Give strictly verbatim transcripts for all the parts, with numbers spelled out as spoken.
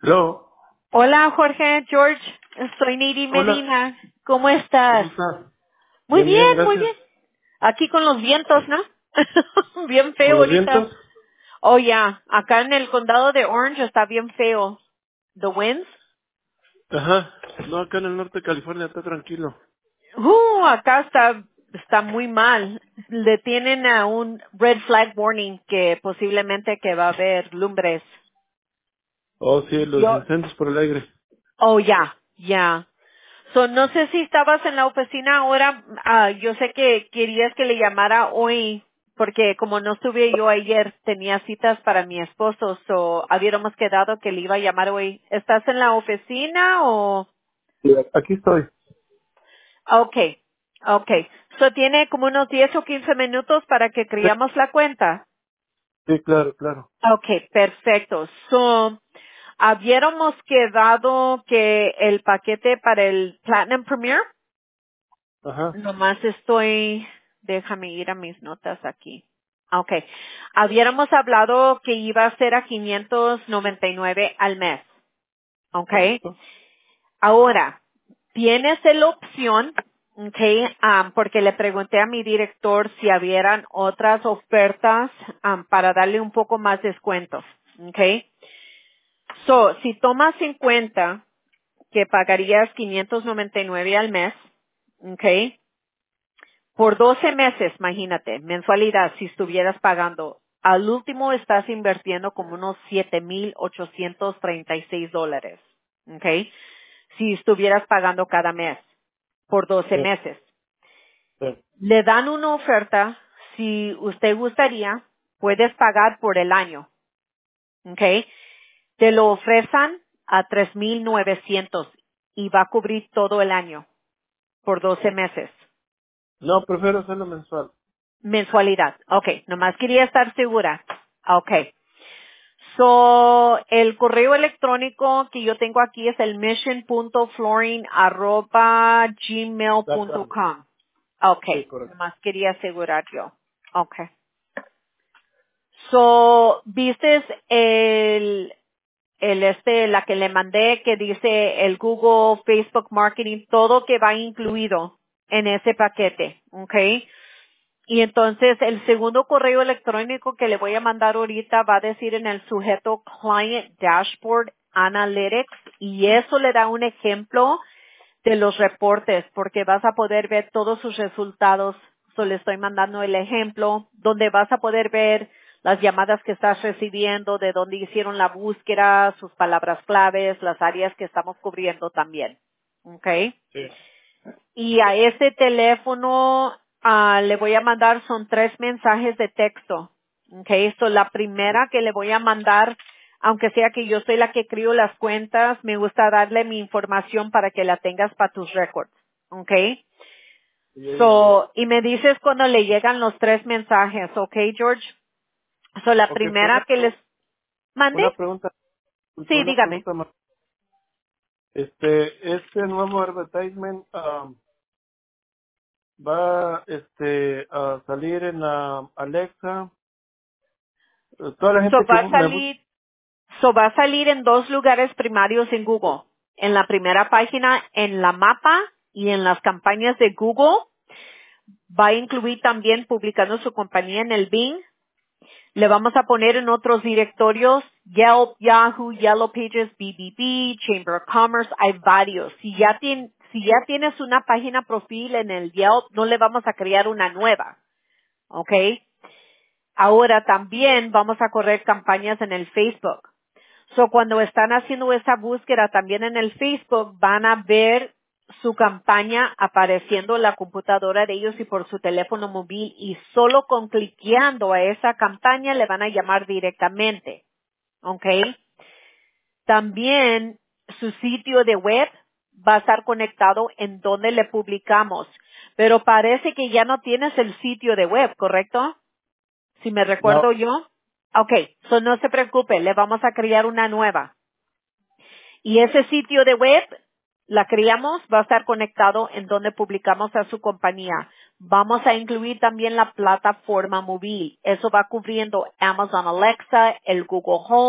Hello. Hola, Jorge, George. Soy Neidi Hola. Medina. ¿Cómo ¿Cómo estás? estás? Muy Bien, bien, bien, muy gracias. bien. Aquí con los vientos, ¿no? Bien ¿Con feo los ahorita. vientos? Oh, ya. Acá en el condado de Orange está bien feo. The winds. Ajá. No, acá en el norte de California está tranquilo. Uh, acá está, está muy mal. Le tienen a un red flag warning que posiblemente que va a haber lumbres. Oh, sí, los Yo, incendios por el aire. oh, ya, ya. So, no sé si estabas en la oficina ahora. Ah, yo sé que querías que le llamara hoy, porque como no estuve yo ayer, tenía citas para mi esposo. So, habíamos quedado que le iba a llamar hoy. ¿Estás en la oficina o? Sí, aquí estoy. Okay, okay. So, tiene como unos diez o quince minutos para que Sí, creamos la cuenta. sí, claro, claro. Okay, perfecto. So, habíamos quedado que el paquete para el Platinum Premier. Ajá. Nomás estoy, déjame ir a mis notas aquí. Okay. Habíamos hablado que iba a ser a quinientos noventa y nueve al mes. Okay. Correcto. Ahora, tienes la opción, okay, um, porque le pregunté a mi director si hubieran otras ofertas um, para darle un poco más descuento. Okay. So, si tomas en cuenta que pagarías quinientos noventa y nueve al mes, okay, por doce meses, imagínate, mensualidad, si estuvieras pagando, al último estás invirtiendo como unos siete mil ochocientos treinta y seis dólares, ¿ok? Si estuvieras pagando cada mes, por doce Sí, meses. sí. Le dan una oferta, si usted gustaría, puedes pagar por el año, ¿ok? Te lo ofrecen a tres mil novecientos y va a cubrir todo el año, por doce meses. No, prefiero hacerlo mensual. Mensualidad. Okay, nomás quería estar segura. Okay. So, el correo electrónico que yo tengo aquí es el mission punto flooring arroba gmail punto Exactamente. com. Sí, Okay, correcto. nomás quería asegurar yo. Okay. So, ¿vistes el, el este, la que le mandé que dice el Google, Facebook Marketing, todo que va incluido en ese paquete? Okay. Y entonces el segundo correo electrónico que le voy a mandar ahorita va a decir en el sujeto Client Dashboard Analytics y eso le da un ejemplo de los reportes porque vas a poder ver todos sus resultados. So le estoy mandando el ejemplo donde vas a poder ver las llamadas que estás recibiendo, de dónde hicieron la búsqueda, sus palabras claves, las áreas que estamos cubriendo también. ¿Ok? Sí. Y a ese teléfono ah, le voy a mandar son tres mensajes de texto. Okay, esto la primera que le voy a mandar, aunque sea que yo soy la que crío las cuentas, me gusta darle mi información para que la tengas para tus récords. Okay. Sí, yo ya la vi. So, y me dices cuando le llegan los tres mensajes, okay, George. So, la Ok, pero primera una, que les pregu- mande, una pregunta, sí, una dígame. pregunta más. Este, este nuevo advertisement um, va este, a salir en la Alexa. Toda la So, gente que va a bu- me busca. salir So va a salir en dos lugares primarios en Google. En la primera página, en la mapa y en las campañas de Google. Va a incluir también publicando su compañía en el Bing. Le vamos a poner en otros directorios Yelp, Yahoo, Yellow Pages, B B B, Chamber of Commerce. Hay varios. Si ya, tien- si ya tienes una página profil en el Yelp, no le vamos a crear una nueva. ¿Ok? Ahora también vamos a correr campañas en el Facebook. So, cuando están haciendo esa búsqueda también en el Facebook, van a ver su campaña apareciendo en la computadora de ellos y por su teléfono móvil y solo con cliqueando a esa campaña le van a llamar directamente. ¿Ok? También su sitio de web va a estar conectado en donde le publicamos. Pero parece que ya no tienes el sitio de web, ¿correcto? Si me No, recuerdo yo. Ok, so no se preocupe, le vamos a crear una nueva. Y ese sitio de web, la creamos, va a estar conectado en donde publicamos a su compañía. Vamos a incluir también la plataforma móvil. Eso va cubriendo Amazon Alexa, el Google Home,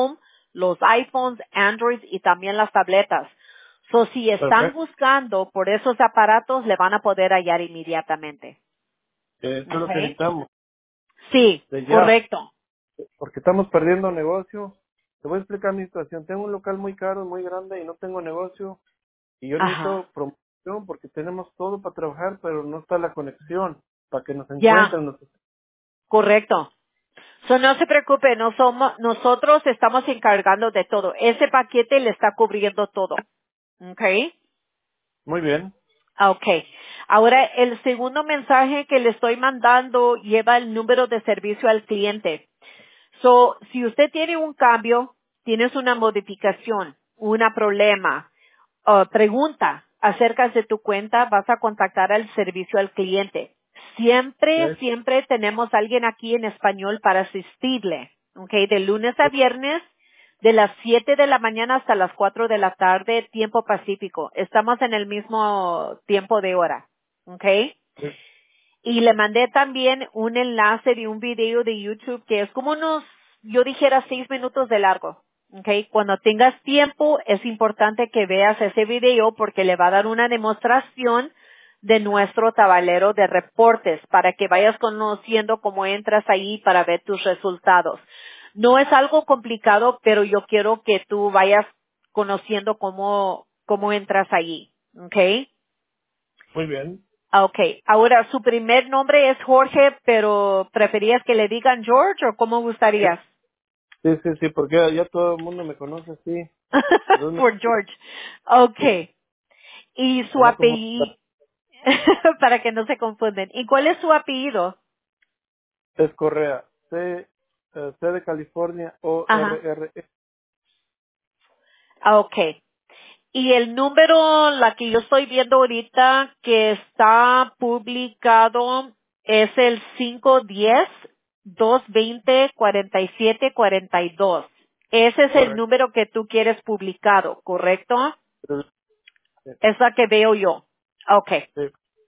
los iPhones, Androids y también las tabletas. So, si están Perfecto. buscando por esos aparatos, le van a poder hallar inmediatamente. Eh, Eso es lo que Okay. necesitamos. Sí, De ya. correcto. Porque estamos perdiendo negocio. Te voy a explicar mi situación. Tengo un local muy caro, muy grande y no tengo negocio. Y yo Ajá. necesito promoción porque tenemos todo para trabajar, pero no está la conexión para que nos Ya, encuentren. Nos- correcto. So, no se preocupe, no somos, nosotros estamos encargando de todo. Ese paquete le está cubriendo todo. Okay. Muy bien. Okay. Ahora, el segundo mensaje que le estoy mandando lleva el número de servicio al cliente. So, si usted tiene un cambio, tienes una modificación, un problema, o pregunta acerca de tu cuenta, vas a contactar al servicio al cliente. Siempre, Eh, siempre tenemos alguien aquí en español para asistirle. Okay, de lunes a viernes, de las siete de la mañana hasta las cuatro de la tarde, tiempo pacífico. Estamos en el mismo tiempo de hora. Okay. eh, Y le mandé también un enlace de un video de YouTube que es como unos, yo dijera, seis minutos de largo. Okay. Cuando tengas tiempo, es importante que veas ese video porque le va a dar una demostración de nuestro tablero de reportes para que vayas conociendo cómo entras ahí para ver tus resultados. No es algo complicado, pero yo quiero que tú vayas conociendo cómo, cómo entras ahí. Okay. Muy bien. Ah, okay. Ahora, su primer nombre es Jorge, pero ¿preferías que le digan George o cómo Sí, gustarías? sí, sí, sí, porque ya ya todo el mundo me conoce así. Entonces, Por me- George. sí, Okay. Y su para no apellido, confundir. para que no se confunden. ¿Y cuál es su apellido? Es Correa. C, eh, C de California, O, R, Ajá. R, E. Ah, okay. Y el número, la que yo estoy viendo ahorita, que está publicado, es el cinco diez, dos veinte, cuarenta y siete cuarenta y dos. Ese es el Correcto. número que tú quieres publicado, ¿correcto? Sí, Es la que veo yo. Okay. sí.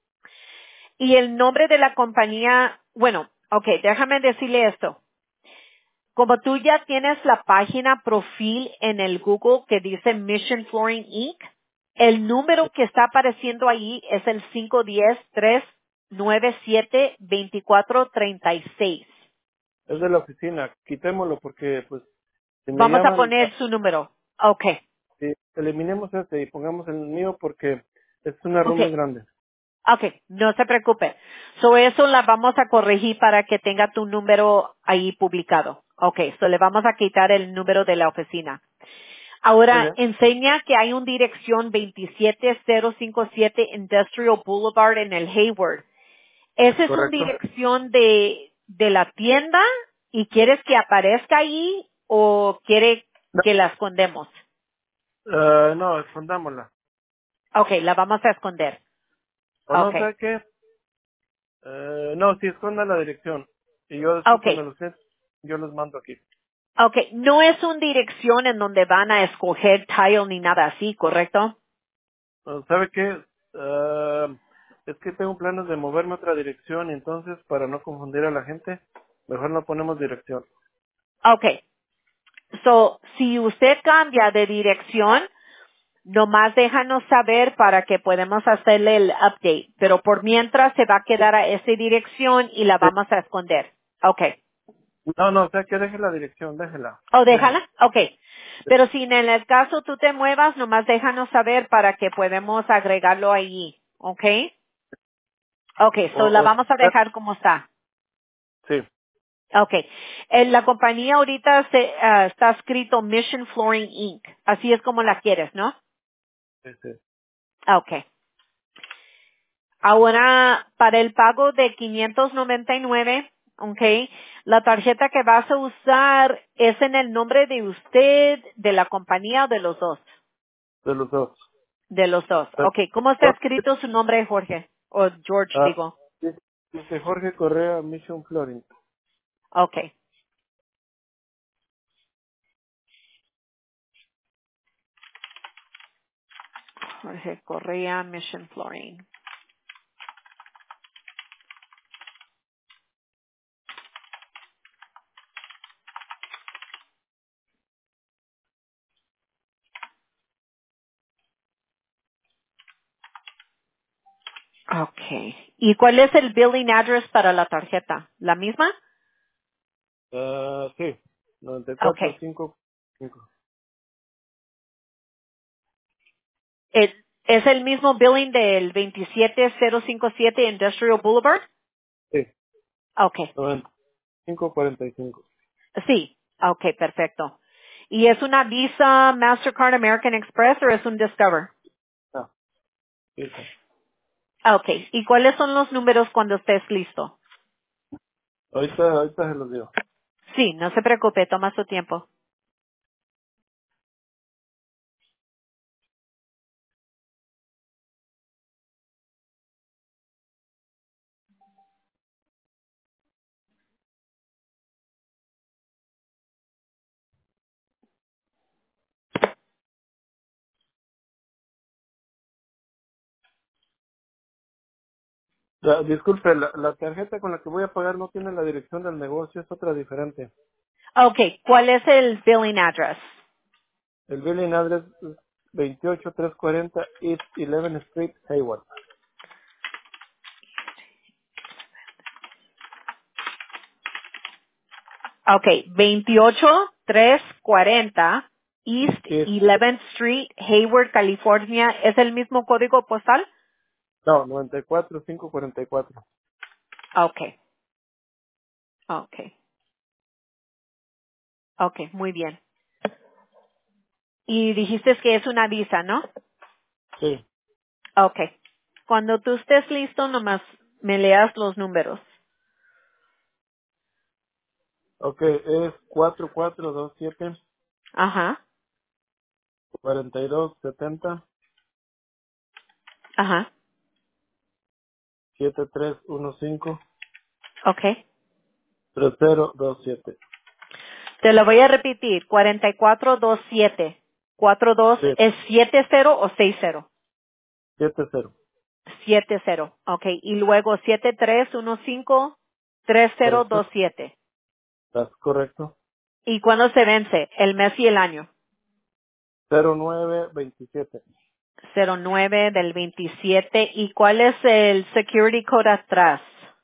Y el nombre de la compañía, bueno, okay, déjame decirle esto. Como tú ya tienes la página profil en el Google que dice Mission Flooring incorporated, el número que está apareciendo ahí es el cinco uno cero, tres nueve siete, dos cuatro tres seis. Es de la oficina. Quitémoslo porque, pues, si me Vamos a llaman, poner ah, su número. Okay. sí, eliminemos este y pongamos el mío porque es un error muy Okay. grande. Okay. No se preocupe. So eso la vamos a corregir para que tenga tu número ahí publicado. Okay. So le vamos a quitar el número de la oficina. Muy Ahora, bien. enseña que hay una dirección veintisiete cero cincuenta y siete Industrial Boulevard en el Hayward. ¿Esa es una Correcto. dirección de, de la tienda y quieres que aparezca ahí o quiere No, que la escondemos? eh, no, escondámosla. Ok, la vamos a esconder. O no Ok, sé qué. Eh, no, sí, esconda la dirección. Y yo después ok, cuando los sé, yo los mando aquí. ok. No es una dirección en donde van a escoger tile ni nada así, ¿correcto? Eh, ¿Sabe qué? Eh, es que tengo planes de moverme a otra dirección y entonces para no confundir a la gente, mejor no ponemos dirección. Ok. So, si usted cambia de dirección, nomás déjanos saber para que podamos hacerle el update. Pero por mientras se va a quedar a esa dirección y la Sí. vamos a esconder. Okay. No, no, o sea que deje la dirección, déjela, ¿O déjela. déjala? Okay. Pero si en el caso tú te muevas, nomás déjanos saber para que podamos agregarlo ahí. Okay. Okay. O, So la o, vamos a dejar como está. sí, Okay. En la compañía ahorita se, ah, está escrito Mission Flooring incorporated. Así es como la quieres, ¿no? sí, sí. Okay. Ahora, para el pago de quinientos noventa y nueve, ok, la tarjeta que vas a usar es en el nombre de usted, de la compañía o de los dos. De los dos. De los dos. Pero, Ok, ¿cómo está Jorge, escrito su nombre, Jorge? O George, ah, digo. dice dice Jorge Correa Mission Flooring. Ok. Jorge Correa, Mission Flooring. Okay. ¿Y cuál es el billing address para la tarjeta? ¿La misma? Ah, sí, noventa y cuatro Okay. cinco cinco. ¿Es, es el mismo billing del veintisiete cero cincuenta y siete Industrial Boulevard? Sí, Okay. noventa y cinco cuarenta y cinco. Sí. Okay, perfecto. ¿Y es una Visa, Mastercard, American Express o es un Discover? Ah, sí, sí. Okay. ¿Y cuáles son los números cuando estés listo? Ahorita, ahorita se los digo. Sí, no se preocupe, toma su tiempo. La- disculpe, la, la tarjeta con la que voy a pagar no tiene la dirección del negocio, es otra diferente. Okay. ¿Cuál es el billing address? El billing address es veintiocho trescientos cuarenta East eleventh Street, Hayward. Okay, veintiocho trescientos cuarenta East East, eleventh Street, Hayward, California. ¿Es el mismo código postal? no, noventa y cuatro quinientos cuarenta y cuatro. Okay, okay, okay, muy bien. Y dijiste que es una visa, ¿no? Sí, Okay. Cuando tú estés listo, nomás me leas los números. ok, es cuatro cuatro dos siete Ajá, cuarenta y dos setenta ajá, siete tres uno cinco okay. tres cero dos siete. Te lo voy a repetir. cuatro cuatro dos siete. cuatro dos Sí, es siete cero o seis cero. siete cero. Siete cero, okay, y luego siete tres uno cinco tres cero Correcto, dos siete. ¿estás correcto? ¿Y cuándo se vence? El mes y el año. cero nueve veintisiete. Cero nueve del veintisiete. ¿Y cuál es el security code atrás?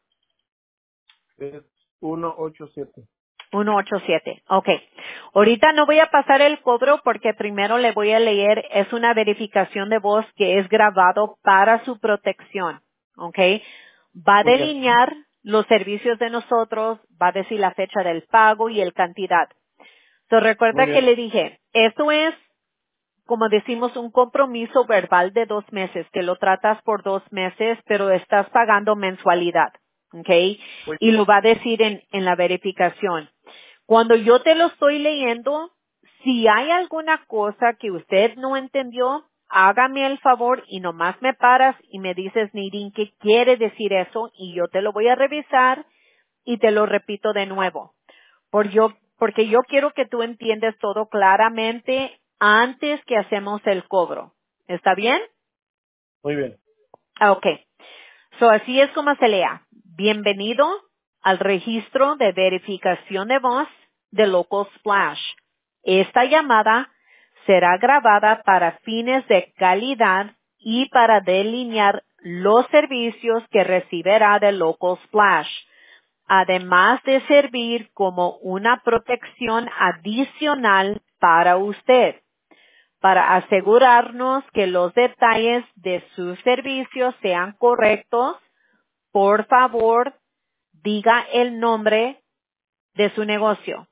Es ciento ochenta y siete. ciento ochenta y siete. Okay. Ahorita no voy a pasar el cobro porque primero le voy a leer, es una verificación de voz que es grabado para su protección. Okay. Va a Muy bien, delinear los servicios de nosotros, va a decir la fecha del pago y el cantidad. So, muy recuerda que bien, le dije, esto es, como decimos, un compromiso verbal de dos meses, que lo tratas por dos meses, pero estás pagando mensualidad, ¿ok? muy, Y lo va a decir en, en la verificación. Cuando yo te lo estoy leyendo, si hay alguna cosa que usted no entendió, hágame el favor y nomás me paras y me dices, Nadine, ¿qué quiere decir eso? Y yo te lo voy a revisar y te lo repito de nuevo. Por yo, porque yo quiero que tú entiendas todo claramente antes que hacemos el cobro. ¿Está bien? muy bien. Ah, ok. So, así es como se lea. Bienvenido al registro de verificación de voz de Local Splash. Esta llamada será grabada para fines de calidad y para delinear los servicios que recibirá de Local Splash, además de servir como una protección adicional para usted, para asegurarnos que los detalles de sus servicios sean correctos. Por favor, diga el nombre de su negocio.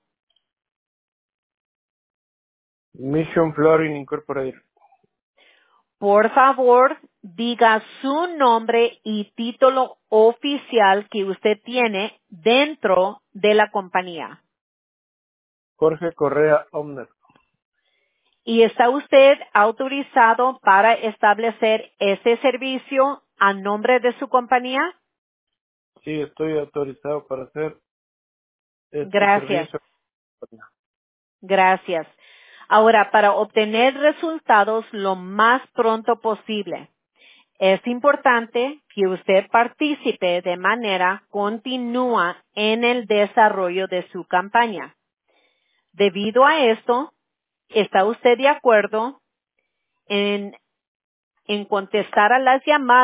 Mission Flooring Incorporated. Por favor, diga su nombre y título oficial que usted tiene dentro de la compañía. Jorge Correa Omner. ¿Y está usted autorizado para establecer ese servicio a nombre de su compañía? Sí, estoy autorizado para hacer este Gracias, servicio. gracias. Ahora, para obtener resultados lo más pronto posible, es importante que usted participe de manera continua en el desarrollo de su campaña. Debido a esto, ¿está usted de acuerdo en, en contestar a las llamadas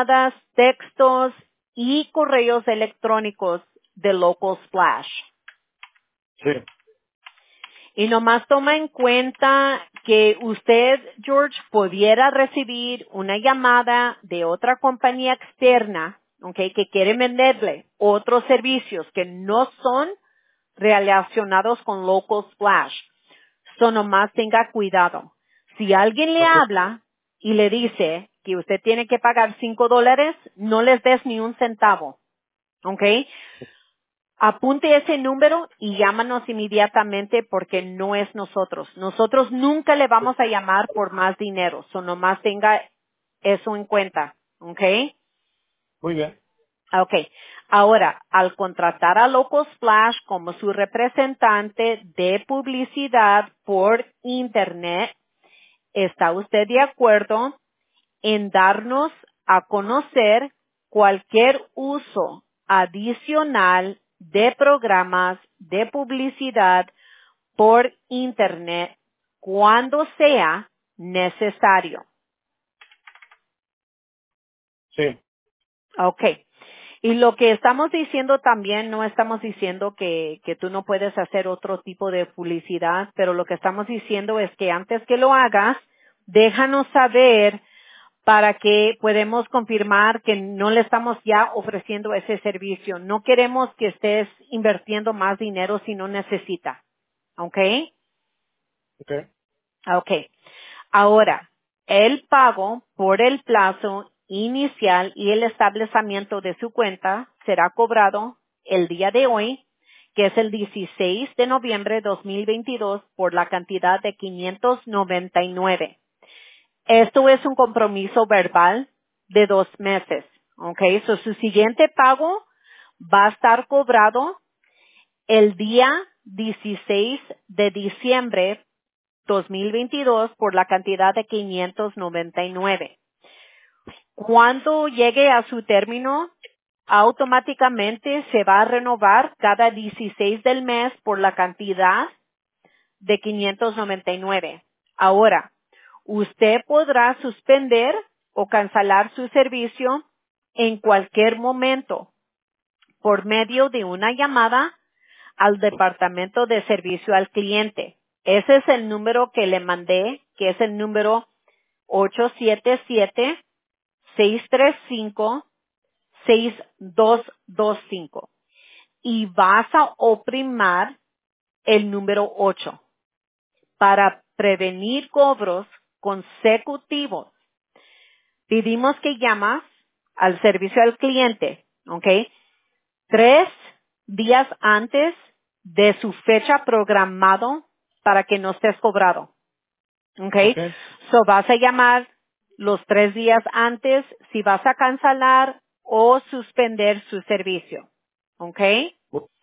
textos y correos electrónicos de Local Splash. Sí. Y nomás toma en cuenta que usted, George, pudiera recibir una llamada de otra compañía externa, okay, que quiere venderle otros servicios que no son relacionados con Local Splash. So nomás tenga cuidado. Si alguien le Ok. habla y le dice que usted tiene que pagar cinco dólares, no les des ni un centavo. ¿Ok? Apunte ese número y llámanos inmediatamente porque no es nosotros. Nosotros nunca le vamos a llamar por más dinero. So nomás tenga eso en cuenta. ¿Ok? Muy bien. Ok. Ahora, al contratar a Local Splash como su representante de publicidad por Internet, ¿está usted de acuerdo en darnos a conocer cualquier uso adicional de programas de publicidad por Internet cuando sea necesario? Sí. Ok. Y lo que estamos diciendo también, no estamos diciendo que, que tú no puedes hacer otro tipo de publicidad, pero lo que estamos diciendo es que antes que lo hagas, déjanos saber para que podamos confirmar que no le estamos ya ofreciendo ese servicio. No queremos que estés invirtiendo más dinero si no necesita. ¿Ok? Ok. Ok. Ahora, el pago por el plazo inicial y el establecimiento de su cuenta será cobrado el día de hoy, que es el dieciséis de noviembre de dos mil veintidós, por la cantidad de quinientos noventa y nueve. Esto es un compromiso verbal de dos meses. ¿Ok? So, su siguiente pago va a estar cobrado el día dieciséis de diciembre dos mil veintidós por la cantidad de quinientos noventa y nueve. Cuando llegue a su término, automáticamente se va a renovar cada dieciséis del mes por la cantidad de quinientos noventa y nueve. Ahora, usted podrá suspender o cancelar su servicio en cualquier momento por medio de una llamada al Departamento de Servicio al Cliente. Ese es el número que le mandé, que es el número ocho siete siete, seis tres cinco, seis dos dos cinco. Y vas a oprimar el número ocho para prevenir cobros consecutivos. Pedimos que llamas al servicio al cliente, ¿ok? Tres días antes de su fecha programado para que no estés cobrado. Ok. Okay. So vas a llamar los tres días antes si vas a cancelar o suspender su servicio. Okay.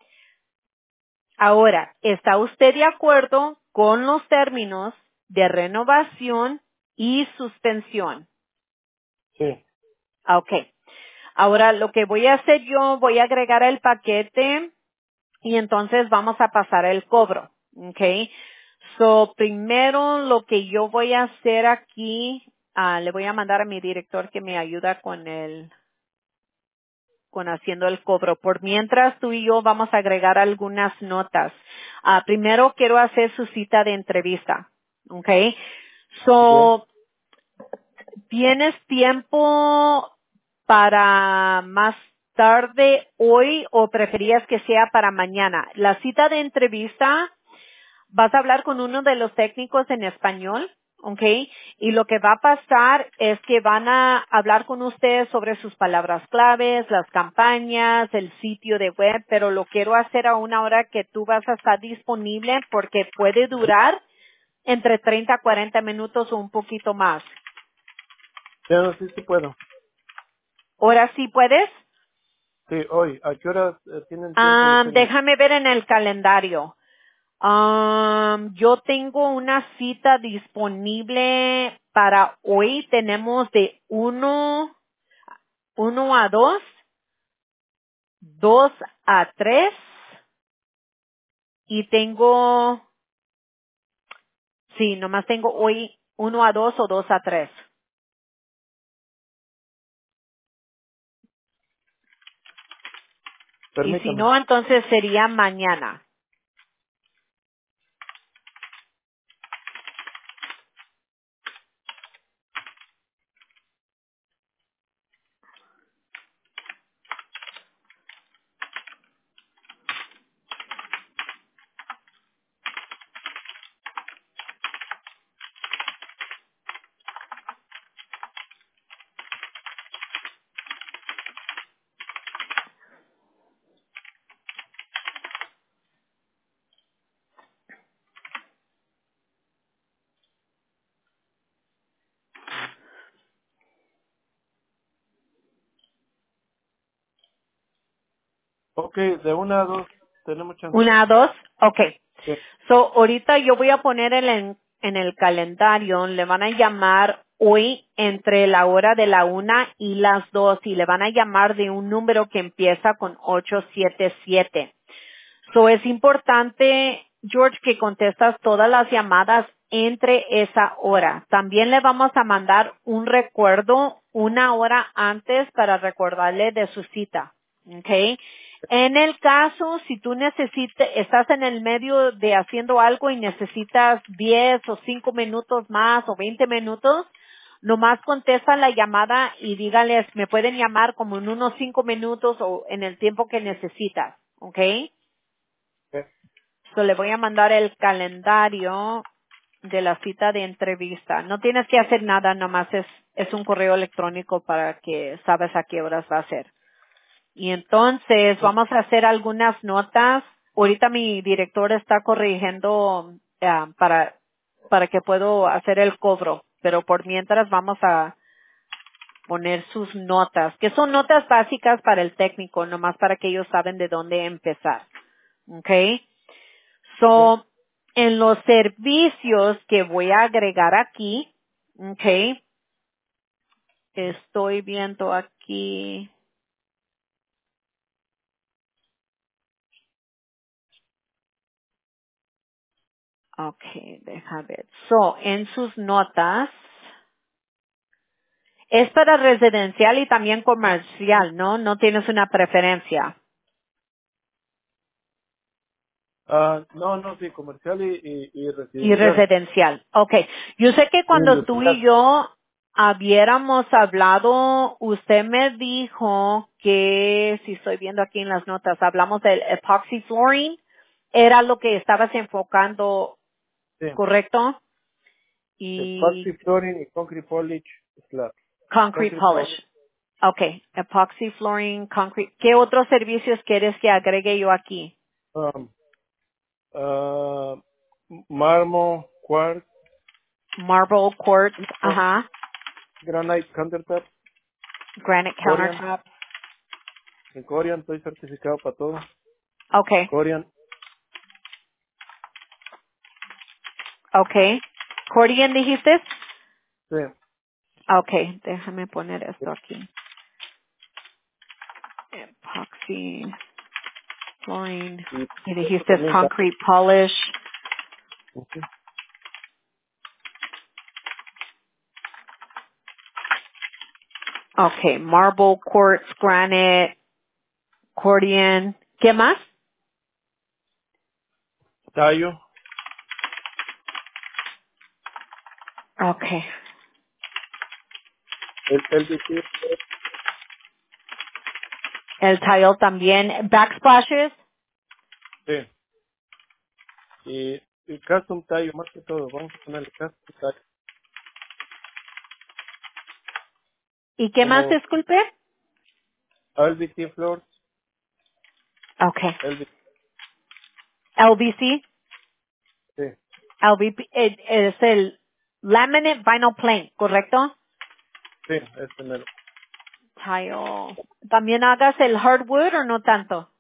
Ahora, ¿está usted de acuerdo con los términos de renovación y suspensión? Sí. Okay. Ahora, lo que voy a hacer yo, voy a agregar el paquete y entonces vamos a pasar el cobro. Okay. So, primero lo que yo voy a hacer aquí, ah, le voy a mandar a mi director que me ayuda con el, con haciendo el cobro. Por mientras tú y yo vamos a agregar algunas notas. Ah, primero quiero hacer su cita de entrevista. Okay. Bien. So, ¿tienes tiempo para más tarde hoy o preferías que sea para mañana? La cita de entrevista, vas a hablar con uno de los técnicos en español, ¿ok? Y lo que va a pasar es que van a hablar con ustedes sobre sus palabras claves, las campañas, el sitio de web, pero lo quiero hacer a una hora que tú vas a estar disponible porque puede durar entre treinta a cuarenta minutos o un poquito más. Ya no, sí, sí puedo. ¿Ahora sí puedes? Sí, hoy. ¿A qué horas eh, tienen tiempo Ah, disponible? déjame ver en el calendario. Um, yo tengo una cita disponible para hoy. Tenemos de uno, uno a dos, dos a tres y tengo, sí, nomás tengo hoy uno a dos o dos a tres. Y si permítame. no, entonces sería mañana. Ok, de una a dos tenemos chance. ¿Una a dos? Ok. Sí. So, ahorita yo voy a poner el en, en el calendario, le van a llamar hoy entre la hora de la una y las dos y le van a llamar de un número que empieza con ocho siete siete. So, es importante, George, que contestas todas las llamadas entre esa hora. También le vamos a mandar un recuerdo una hora antes para recordarle de su cita. ¿Ok? En el caso, si tú necesitas, estás en el medio de haciendo algo y necesitas diez o cinco minutos más o veinte minutos, nomás contesta la llamada y dígales, me pueden llamar como en unos cinco minutos o en el tiempo que necesitas. ¿Ok? Sí. So, le voy a mandar el calendario de la cita de entrevista. No tienes que hacer nada, nomás es, es un correo electrónico para que sabes a qué horas va a ser. Y entonces Sí. vamos a hacer algunas notas. Ahorita mi director está corrigiendo ah, para, para que puedo hacer el cobro. Pero por mientras vamos a poner sus notas, que son notas básicas para el técnico, nomás para que ellos saben de dónde empezar. ¿Ok? Ok. So, en los servicios que voy a agregar aquí, okay, estoy viendo aquí, okay, deja ver. So, en sus notas, es para residencial y también comercial, ¿no? No tienes una preferencia. Ah, no, no, sí, comercial y, y, y Y residencial. residencial. Okay. Yo sé que cuando tú y Industrial. yo hubiéramos hablado, usted me dijo que, si estoy viendo aquí en las notas, hablamos del epoxy flooring, era lo que estabas enfocando, Sí. ¿correcto? Epoxy Y flooring y concrete polish slab. concrete Concrete polish. polish. Okay. Epoxy flooring, concrete. ¿Qué otros servicios quieres que agregue yo aquí? Um, ah, mármol, quartz, Marble quartz, oh, ajá. granite countertop, Granite Corian. countertop. En Corian estoy certificado para todo. Okay. Corian. Okay. Cordian dijiste? Sí. Okay, déjame poner esto aquí. Epoxy, flooring, Y y esto dijiste también está. concrete polish. Ujú. Okay, marble, quartz, granite, cordian. ¿Qué más? Tallo. Okay. El, el V T. El tile también. Backsplashes. Sí. Y, y custom tallo más que todo. Vamos a ponerle custom tallo. ¿Y qué más, Como disculpe? L V T floors. Okay. L V T. L V C. Sí. L V P eh, es el laminate vinyl plank, ¿correcto? Sí, este mero. Tile. ¿También hagas el hardwood o no tanto?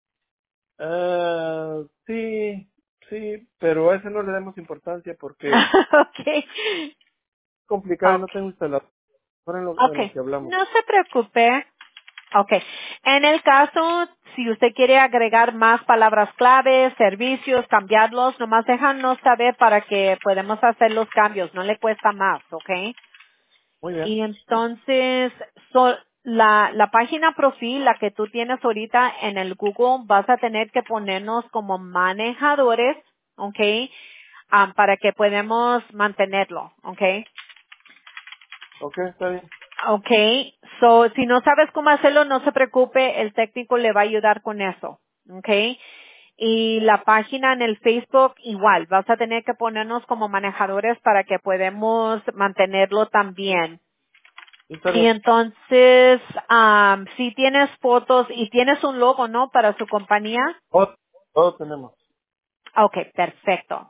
Ah, sí, sí, pero a ese no le damos importancia porque es Okay. complicado y no Okay. tengo instalado. Ahora en lo, en lo Okay, que hablamos. no se preocupe. Okay. En el caso, si usted quiere agregar más palabras clave, servicios, cambiarlos, nomás déjanos saber para que podamos hacer los cambios. No le cuesta más, ¿ok? Muy bien. Y entonces, so- la, la página profil, la que tú tienes ahorita en el Google, vas a tener que ponernos como manejadores, ¿ok? Ah, para que podamos mantenerlo, ¿ok? Ok, está bien. Okay, so si no sabes cómo hacerlo, no se preocupe, el técnico le va a ayudar con eso, okay. Y la página en el Facebook igual, vas a tener que ponernos como manejadores para que podamos mantenerlo también. Está Y bien. entonces, am, si tienes fotos y tienes un logo, ¿no? Para su compañía. Todo, todo tenemos. Okay, perfecto.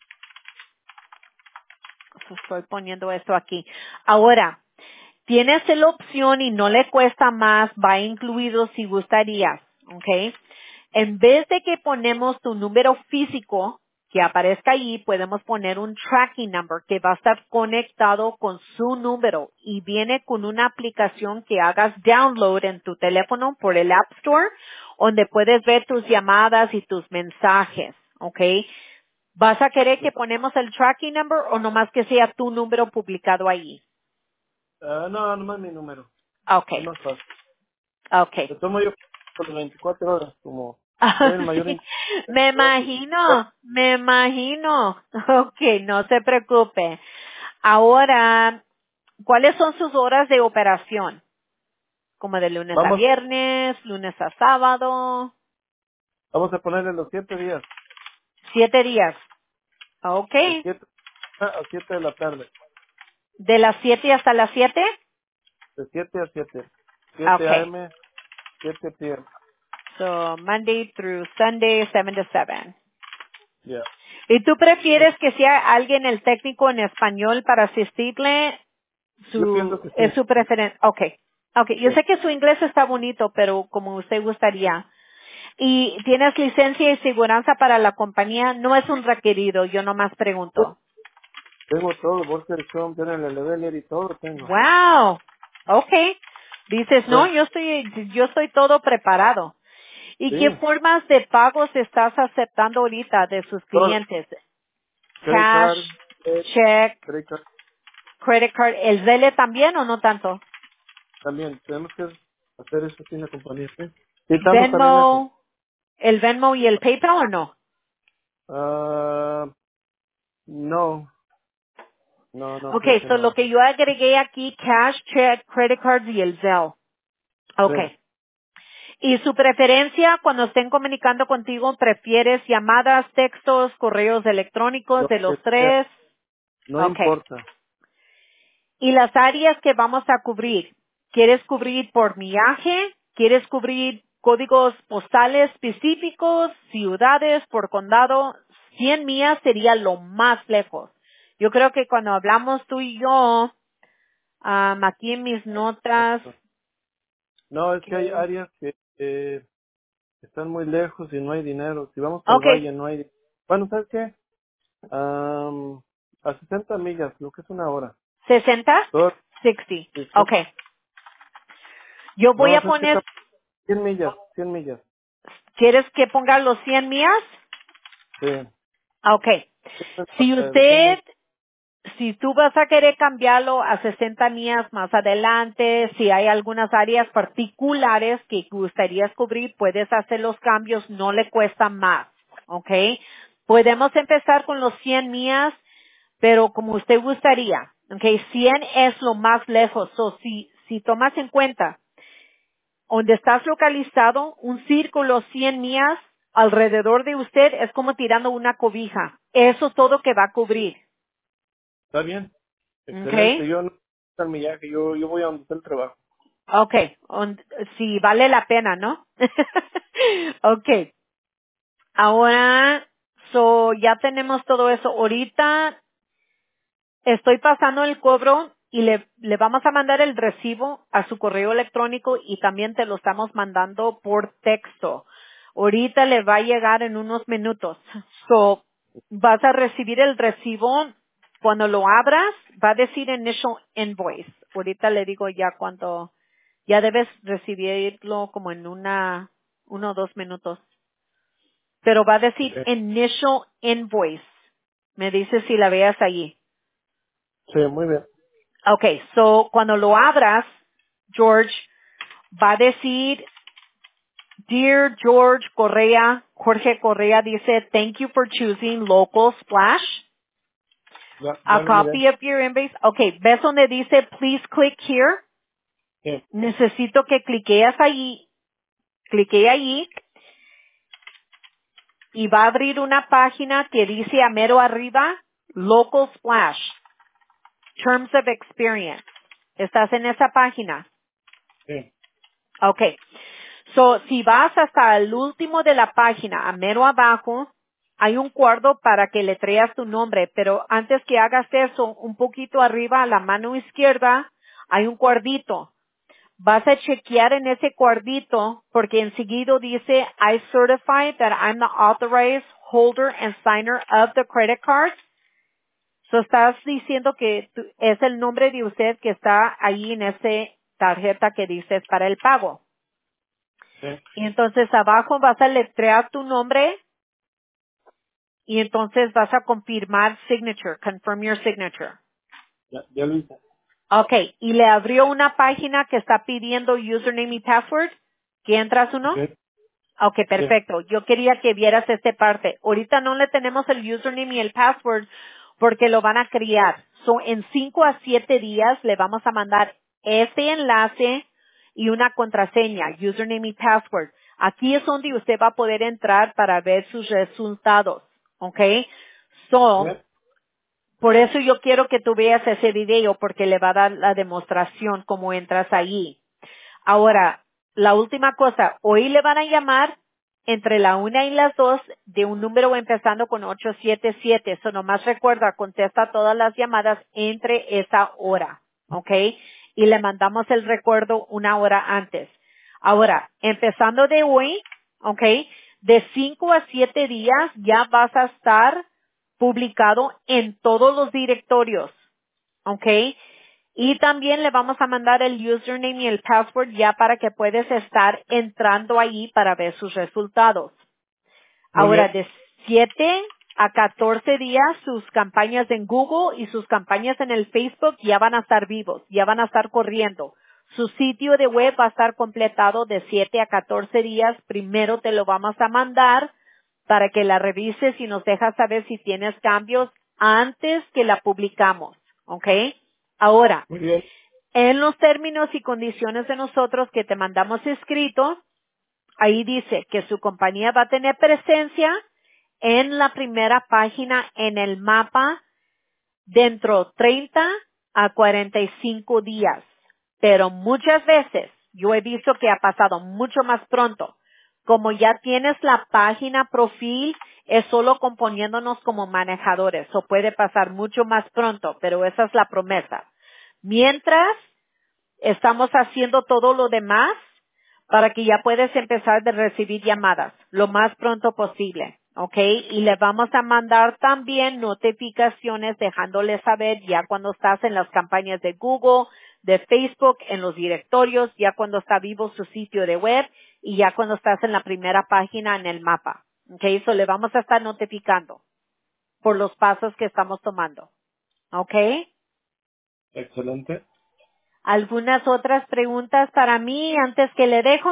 Estoy poniendo esto aquí. Ahora, tienes la opción y no le cuesta más, va incluido si gustarías, ¿ok? En vez de que ponemos tu número físico que aparezca allí, podemos poner un tracking number que va a estar conectado con su número y viene con una aplicación que hagas download en tu teléfono por el App Store, donde puedes ver tus llamadas y tus mensajes, ¿ok? ¿Vas a querer que ponemos el tracking number o nomás que sea tu número publicado allí? Ah, no, nomás mi número. Es Okay, más fácil. okay. Lo tomo yo por las veinticuatro horas, como soy Ah, el mayor sí, in- me imagino, me imagino. Okay, no se preocupe. Ahora, ¿cuáles son sus horas de operación? Como de lunes a Vamos, viernes, lunes a sábado, vamos a ponerle los siete días, siete días. de Okay. siete a siete de la tarde, ¿De las siete hasta las siete? de siete a siete, siete Okay. a m, siete p m. So, Monday through Sunday, seven to seven. Ya. ¿Y tú prefieres que sea alguien el técnico en español para asistirle? Yo pienso Su, que es sí. su preferencia. Okay. Okay. Yo Sí. sé que su inglés está bonito, pero como usted gustaría. Y tienes licencia y seguridad para la compañía, no es un requerido, yo nomás pregunto. Tengo todo, bolsa de Trump, tiene el leveler y todo tengo. Wow. Okay. Dices, no, Ya. yo estoy, yo estoy todo preparado. ¿Y Sí. qué formas de pagos estás aceptando ahorita de sus Todo. clientes? Credit Cash, card, eh, check, credit card credit card, ¿el Zelle también o no tanto? también. Tenemos que hacer eso aquí en la compañía, ¿sí? Sí, tanto está bien eso. Venmo, ¿el Venmo y el PayPal o no? Ah, no, no, no, creo Okay, que so lo no. que yo agregué aquí, cash, check, credit cards y el Zelle. Sí. Okay. ¿Y su preferencia cuando estén comunicando contigo, prefieres llamadas, textos, correos electrónicos Lo de que los sea, tres? no Okay. importa. ¿Y las áreas que vamos a cubrir? ¿Quieres cubrir por millaje? ¿Quieres cubrir códigos postales específicos, ciudades, por condado? cien millas sería lo más lejos. Yo creo que cuando hablamos tú y yo, am, aquí en mis notas, No, es que hay que, áreas que eh, están muy lejos y no hay dinero. Si vamos al okay, valle no hay. Bueno, ¿sabes qué? Am, a sesenta millas, lo que es una hora. sesenta, Todo, sesenta, sí, sí. okay. Yo voy No, a ¿sabes qué? poner, cien millas, cien millas. ¿quieres que ponga los cien millas? Sí. Okay. Si Eh, dejemos, usted si tú vas a querer cambiarlo a sesenta millas más adelante, si hay algunas áreas particulares que gustarías cubrir, puedes hacer los cambios, no le cuesta más, ¿ok? Podemos empezar con los cien millas, pero como usted gustaría, ¿ok? cien es lo más lejos, so si, si tomas en cuenta donde estás localizado, un círculo cien millas alrededor de usted es como tirando una cobija. Eso es todo que va a cubrir, está bien. ¿ok? Excelente. Yo no al millaje, yo, yo voy a donde está el trabajo. Okay, on- sí, vale la pena, ¿no? Okay, ahora, so, ya tenemos todo eso. Ahorita estoy pasando el cobro y le, le vamos a mandar el recibo a su correo electrónico y también te lo estamos mandando por texto. Ahorita le va a llegar en unos minutos. So, vas a recibir el recibo. Cuando lo abras, va a decir initial invoice. Ahorita le digo ya cuánto, ya debes recibirlo como en una, uno o dos minutos. Pero va a decir Sí, initial invoice. Me dice si la veas allí. sí, muy bien. Okay, so cuando lo abras, George, va a decir, Dear George Correa, Jorge Correa dice, thank you for choosing Local Splash. Ya, A ya lo miré. copy of your invoice. Okay, ¿ves donde dice, please click here? Sí, Necesito que cliqueas allí, clique allí, y va a abrir una página que dice a mero arriba, Local Splash, Terms of Experience. ¿Estás en esa página? sí, Okay. So, si vas hasta el último de la página, a mero abajo, hay un cuadro para que letreas tu nombre, pero antes que hagas eso, un poquito arriba a la mano izquierda, hay un cuadrito. Vas a chequear en ese cuadrito porque enseguida dice, I certify that I'm the authorized holder and signer of the credit card. So, estás diciendo que tu- es el nombre de usted que está ahí en esa tarjeta que dices para el pago. sí. Y entonces abajo vas a letrear tu nombre y entonces vas a confirmar signature, confirm your signature. Ya, ya lo hice. Okay, y le abrió una página que está pidiendo username y password. ¿Que entras uno? Sí, Okay, sí. perfecto. Yo quería que vieras esta parte. Ahorita no le tenemos el username y el password porque lo van a crear. So, en cinco a siete días le vamos a mandar este enlace y una contraseña, username y password. Aquí es donde usted va a poder entrar para ver sus resultados. Okay? So, Ya, por eso yo quiero que tú veas ese video porque le va a dar la demostración cómo entras allí. Ahora, la última cosa, hoy le van a llamar entre la una y las dos de un número empezando con ocho siete siete. Eso nomás recuerda, contesta todas las llamadas entre esa hora, ¿ok? Y le mandamos el recuerdo una hora antes. Ahora, empezando de hoy, ¿ok? De cinco a siete días ya vas a estar publicado en todos los directorios, ¿ok? Y también le vamos a mandar el username y el password ya para que puedas estar entrando ahí para ver sus resultados. muy Ahora, bien. de siete a catorce días, sus campañas en Google y sus campañas en el Facebook ya van a estar vivos, ya van a estar corriendo. Su sitio de web va a estar completado de siete a catorce días. Primero te lo vamos a mandar para que la revises y nos dejas saber si tienes cambios antes que la publicamos. ¿Ok? Ahora, Muy bien. en los términos y condiciones de nosotros que te mandamos escrito, ahí dice que su compañía va a tener presencia en la primera página en el mapa dentro treinta a cuarenta y cinco días. Pero muchas veces yo he visto que ha pasado mucho más pronto. Como ya tienes la página profil, es solo componiéndonos como manejadores. O puede pasar mucho más pronto, pero esa es la promesa. Mientras estamos haciendo todo lo demás para que ya puedas empezar de recibir llamadas lo más pronto posible, ¿ok? Y le vamos a mandar también notificaciones dejándole saber ya cuando estás en las campañas de Google, de Facebook, en los directorios, ya cuando está vivo su sitio de web y ya cuando estás en la primera página en el mapa, ¿ok? Eso le vamos a estar notificando por los pasos que estamos tomando, ¿ok? Excelente. ¿Algunas otras preguntas para mí antes que le dejo?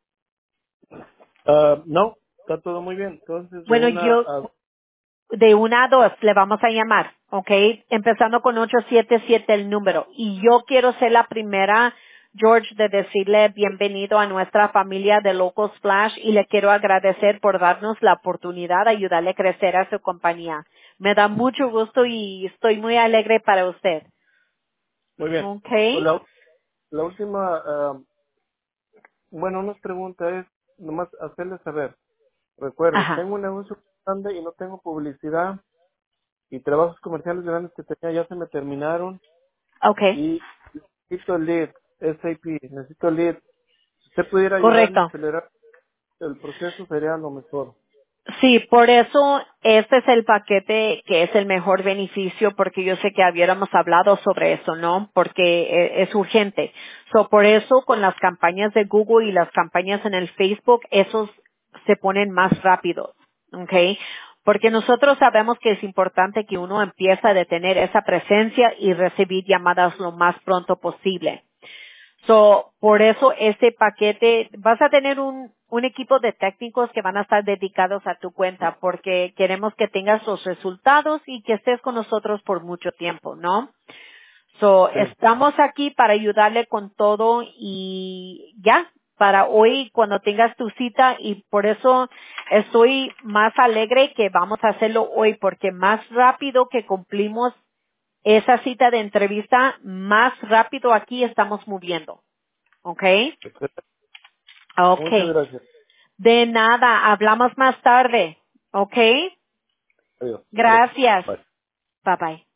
Ah, no, está todo muy bien. Entonces, de Bueno, una yo a... de una a dos le vamos a llamar, ¿ok? Empezando con ocho siete siete el número. Y yo quiero ser la primera, George, de decirle bienvenido a nuestra familia de Local Splash y le quiero agradecer por darnos la oportunidad de ayudarle a crecer a su compañía. Me da mucho gusto y estoy muy alegre para usted, Muy bien. ¿ok? Pues la, la última, ah, bueno, una pregunta es nomás hacerle saber. Recuerde, Ajá, tengo un negocio grande y no tengo publicidad y trabajos comerciales grandes que tenía ya se me terminaron ok, y necesito lead, S A P, necesito lead. Si usted pudiera ayudarme a correcto. acelerar el proceso sería lo mejor. Sí, por eso este es el paquete que es el mejor beneficio porque yo sé que habíamos hablado sobre eso, ¿no? Porque eh, es urgente. So, por eso con las campañas de Google y las campañas en el Facebook, esos se ponen más rápidos, ¿ok? Porque nosotros sabemos que es importante que uno empiece a tener esa presencia y recibir llamadas lo más pronto posible. So, por eso este paquete, vas a tener un, un equipo de técnicos que van a estar dedicados a tu cuenta porque queremos que tengas los resultados y que estés con nosotros por mucho tiempo, ¿no? So, Sí, estamos aquí para ayudarle con todo y ya, para hoy cuando tengas tu cita y por eso estoy más alegre que vamos a hacerlo hoy porque más rápido que cumplimos esa cita de entrevista, más rápido aquí estamos moviendo. ¿Ok? excelente. Ok. Muchas gracias. De nada, hablamos más tarde. ¿Ok? Adiós. Gracias. Gracias. Bye. Bye bye.